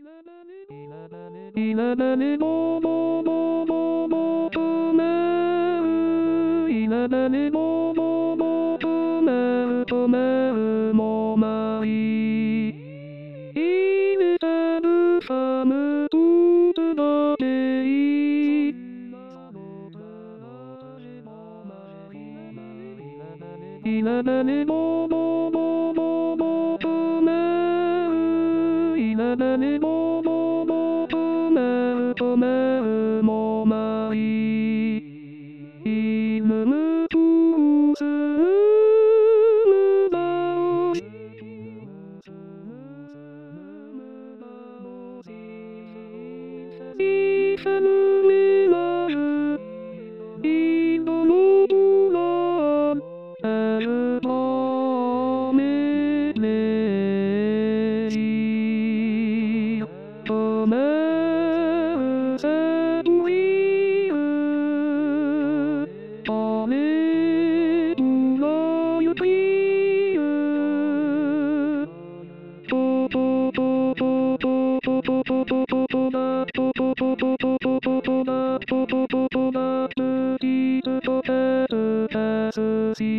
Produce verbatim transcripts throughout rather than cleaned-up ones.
いらだねもももももとまういらだねもももとまうとまうもまいいねさぶさむうつだていいらだねもももももとまういらだねもももとまうとまうもまいいぬむくすむだおいさぬめまずいどのぶらあるとめねいとまうさぶいうあれぶらゆきうとととととととととととだととととととととだととととだつきつとたつたつし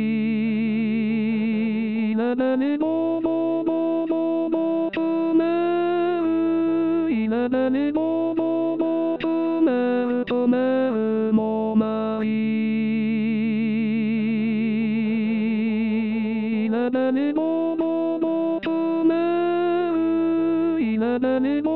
なだねもももももとまういなだねもももとまうとまうもまいいなだねもももとまういなだねも